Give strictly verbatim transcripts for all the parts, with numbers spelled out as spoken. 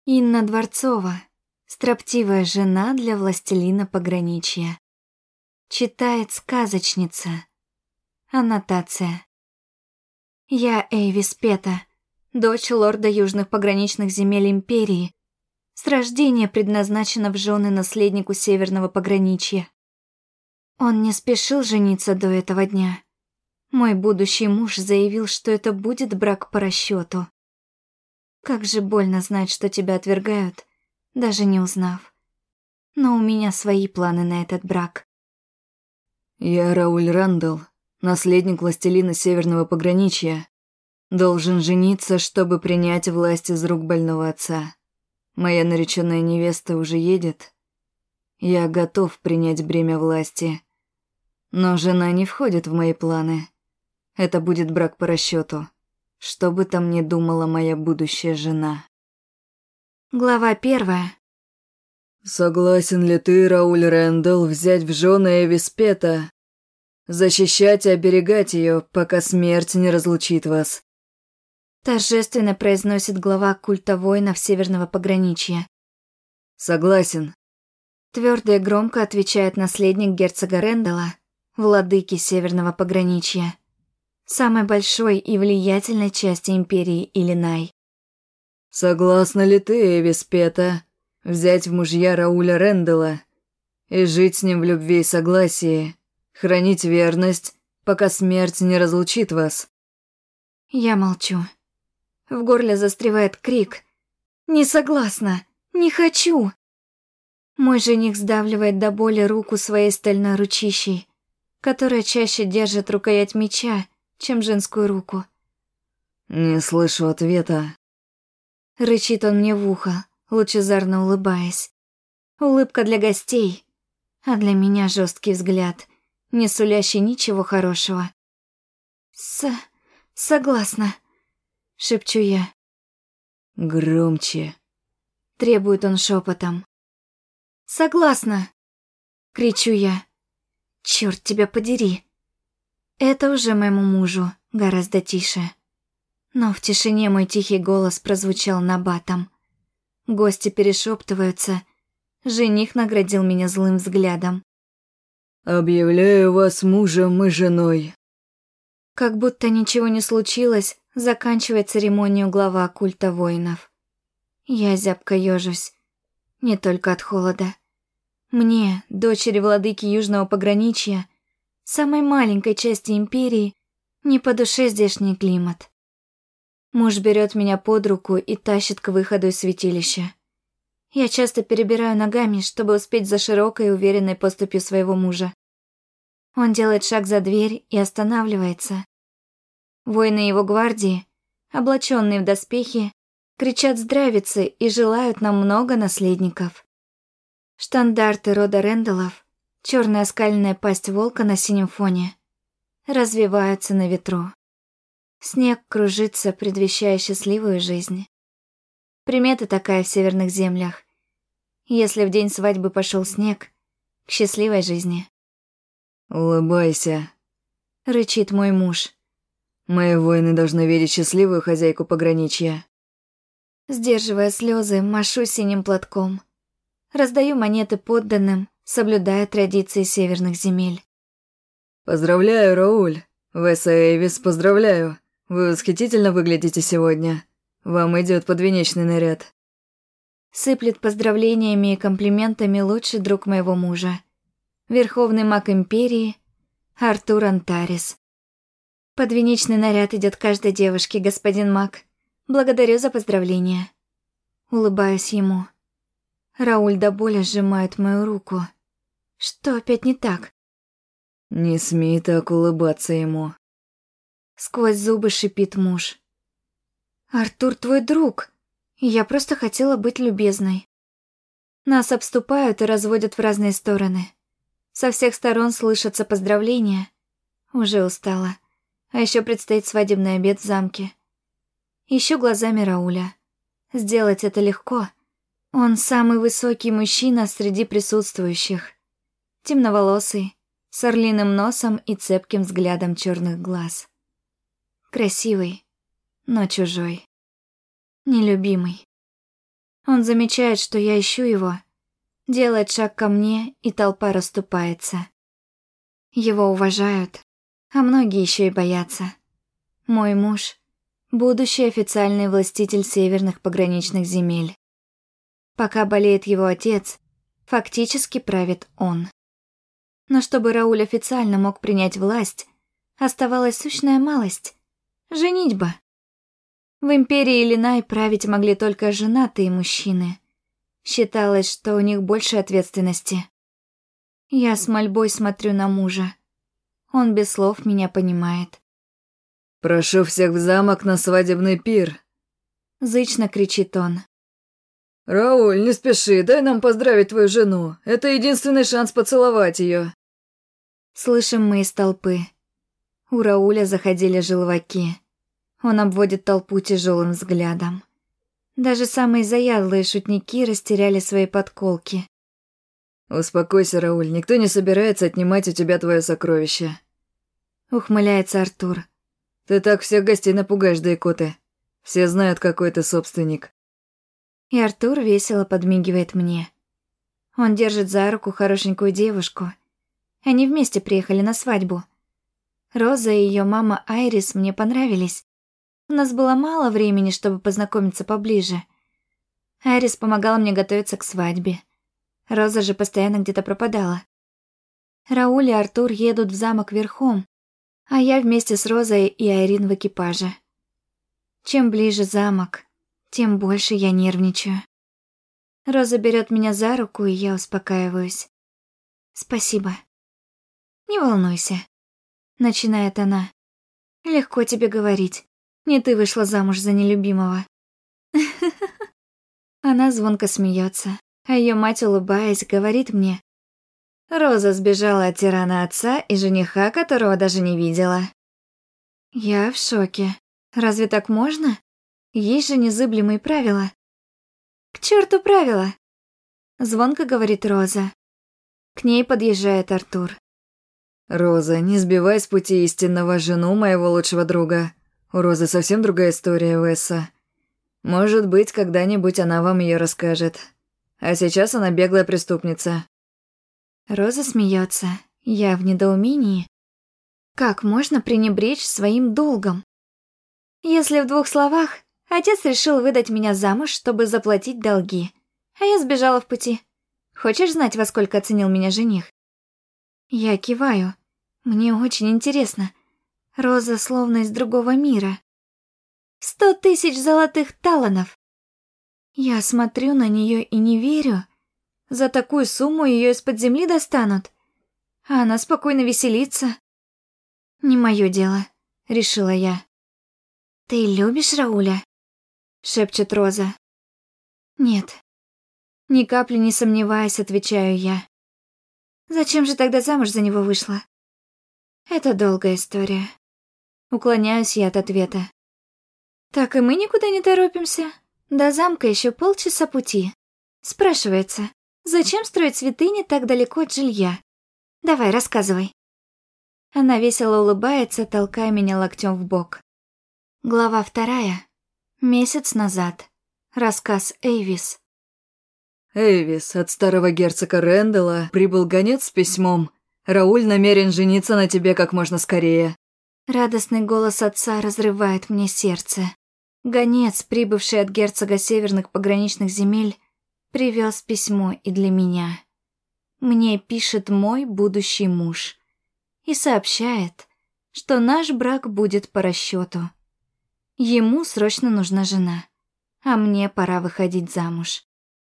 Инна Дворцова. Строптивая жена для властелина пограничья. Читает сказочница. Аннотация. Я Эйвис Пета, дочь лорда южных пограничных земель Империи, с рождения предназначена в жены наследнику северного пограничья. Он не спешил жениться до этого дня. Мой будущий муж заявил, что это будет брак по расчету. Как же больно знать, что тебя отвергают, даже не узнав. Но у меня свои планы на этот брак. Я Рауль Рэндалл, наследник властелина северного пограничья. Должен жениться, чтобы принять власть из рук больного отца. Моя нареченная невеста уже едет. Я готов принять бремя власти. Но жена не входит в мои планы. Это будет брак по расчету. Что бы там ни думала моя будущая жена. Глава первая. Согласен ли ты, Рауль Рэндалл, взять в жены Эвис Пета? Защищать и оберегать ее, пока смерть не разлучит вас. Торжественно произносит глава культа воинов северного пограничья. Согласен. Твердо и громко отвечает наследник герцога Рэндалла, владыки северного пограничья, самой большой и влиятельной части империи Иллинай. Согласна ли ты, Эвис Пета, взять в мужья Рауля Рэндалла и жить с ним в любви и согласии, хранить верность, пока смерть не разлучит вас? Я молчу. В горле застревает крик. «Не согласна! Не хочу!» Мой жених сдавливает до боли руку своей стальной ручищей, которая чаще держит рукоять меча, чем женскую руку. «Не слышу ответа», — рычит он мне в ухо, лучезарно улыбаясь. Улыбка для гостей, а для меня жесткий взгляд, не сулящий ничего хорошего. «С... согласна», — шепчу я. «Громче», — требует он шепотом. «Согласна!» — кричу я. «Черт тебя подери!» Это уже моему мужу, гораздо тише. Но в тишине мой тихий голос прозвучал набатом. Гости перешептываются. Жених наградил меня злым взглядом. «Объявляю вас мужем и женой». Как будто ничего не случилось, заканчивает церемонию глава культа воинов. Я зябко ёжусь. Не только от холода. Мне, дочери владыки южного пограничья, самой маленькой части империи, не по душе здешний климат. Муж берет меня под руку и тащит к выходу из святилища. Я часто перебираю ногами, чтобы успеть за широкой и уверенной поступью своего мужа. Он делает шаг за дверь и останавливается. Воины его гвардии, облаченные в доспехи, кричат здравицы и желают нам много наследников. Штандарты рода Рэндаллов, черная скальная пасть волка на синем фоне, развиваются на ветру. Снег кружится, предвещая счастливую жизнь. Примета такая в северных землях. Если в день свадьбы пошел снег, к счастливой жизни. «Улыбайся», — рычит мой муж. «Мои воины должны видеть счастливую хозяйку пограничья». Сдерживая слезы, машу синим платком. Раздаю монеты подданным, соблюдая традиции северных земель. «Поздравляю, Рауль. Веса Эйвис, поздравляю. Вы восхитительно выглядите сегодня. Вам идет подвенечный наряд». Сыплет поздравлениями и комплиментами лучший друг моего мужа. Верховный маг империи Артур Антарис. Подвенечный наряд идет каждой девушке, господин маг. Благодарю за поздравления. Улыбаюсь ему. Рауль до боли сжимает мою руку. Что опять не так? «Не смей так улыбаться ему», — сквозь зубы шипит муж. «Артур твой друг. Я просто хотела быть любезной». Нас обступают и разводят в разные стороны. Со всех сторон слышатся поздравления. Уже устала. А еще предстоит свадебный обед в замке. Ищу глазами Рауля. Сделать это легко. Он самый высокий мужчина среди присутствующих. Темноволосый, с орлиным носом и цепким взглядом черных глаз. Красивый, но чужой. Нелюбимый. Он замечает, что я ищу его, делает шаг ко мне, и толпа расступается. Его уважают, а многие еще и боятся. Мой муж – будущий официальный властитель северных пограничных земель. Пока болеет его отец, фактически правит он. Но чтобы Рауль официально мог принять власть, оставалась сущная малость – женитьба. В империи Иллинай править могли только женатые мужчины. Считалось, что у них больше ответственности. Я с мольбой смотрю на мужа. Он без слов меня понимает. «Прошу всех в замок на свадебный пир», — зычно кричит он. «Рауль, не спеши, дай нам поздравить твою жену. Это единственный шанс поцеловать ее». Слышим мы из толпы. У Рауля заходили желваки. Он обводит толпу тяжелым взглядом. Даже самые заядлые шутники растеряли свои подколки. «Успокойся, Рауль, никто не собирается отнимать у тебя твое сокровище», — ухмыляется Артур. «Ты так всех гостей напугаешь, да икоты. Все знают, какой ты собственник». И Артур весело подмигивает мне. Он держит за руку хорошенькую девушку. Они вместе приехали на свадьбу. Роза и ее мама Айрис мне понравились. У нас было мало времени, чтобы познакомиться поближе. Айрис помогала мне готовиться к свадьбе. Роза же постоянно где-то пропадала. Рауль и Артур едут в замок верхом, а я вместе с Розой и Айрин в экипаже. Чем ближе замок, тем больше я нервничаю. Роза берет меня за руку, и я успокаиваюсь. «Спасибо». «Не волнуйся», — начинает она. «Легко тебе говорить. Не ты вышла замуж за нелюбимого». Она звонко смеется, а ее мать, улыбаясь, говорит мне: «Роза сбежала от тирана отца и жениха, которого даже не видела». Я в шоке. Разве так можно? Есть же незыблемые правила. «К черту правила!» Звонко говорит Роза. К ней подъезжает Артур. «Роза, не сбивай с пути истинного жену моего лучшего друга. У Розы совсем другая история, Уэсса. Может быть, когда-нибудь она вам ее расскажет. А сейчас она беглая преступница». Роза смеется. Я в недоумении. Как можно пренебречь своим долгом? Если в двух словах, отец решил выдать меня замуж, чтобы заплатить долги. А я сбежала в пути. Хочешь знать, во сколько оценил меня жених? Я киваю. Мне очень интересно. Роза словно из другого мира. Сто тысяч золотых таланов. Я смотрю на нее и не верю. За такую сумму ее из-под земли достанут. А она спокойно веселится. Не мое дело, решила я. «Ты любишь Рауля?» — шепчет Роза. «Нет». Ни капли не сомневаясь, отвечаю я. «Зачем же тогда замуж за него вышла?» «Это долгая история». Уклоняюсь я от ответа. «Так и мы никуда не торопимся. До замка еще полчаса пути. Спрашивается, зачем строить святыни так далеко от жилья? Давай, рассказывай». Она весело улыбается, толкая меня локтем в бок. Глава вторая. Месяц назад. Рассказ Эйвис. «Эйвис, от старого герцога Рэндалла прибыл гонец с письмом. Рауль намерен жениться на тебе как можно скорее». Радостный голос отца разрывает мне сердце. Гонец, прибывший от герцога северных пограничных земель, привез письмо и для меня. Мне пишет мой будущий муж и сообщает, что наш брак будет по расчету. Ему срочно нужна жена, а мне пора выходить замуж.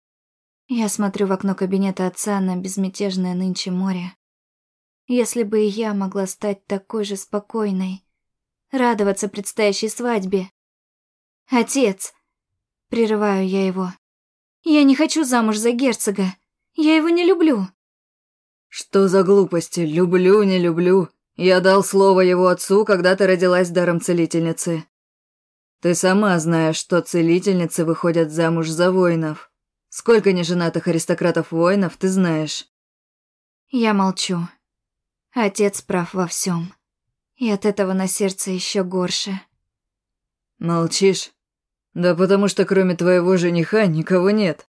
Я смотрю в окно кабинета отца на безмятежное нынче море. Если бы и я могла стать такой же спокойной, радоваться предстоящей свадьбе. «Отец!» — прерываю я его. «Я не хочу замуж за герцога. Я его не люблю». «Что за глупости? Люблю, не люблю. Я дал слово его отцу, когда ты родилась даром целительницы. Ты сама знаешь, что целительницы выходят замуж за воинов. Сколько неженатых аристократов-воинов ты знаешь?» Я молчу. Отец прав во всем. И от этого на сердце еще горше. «Молчишь? Да потому что кроме твоего жениха никого нет.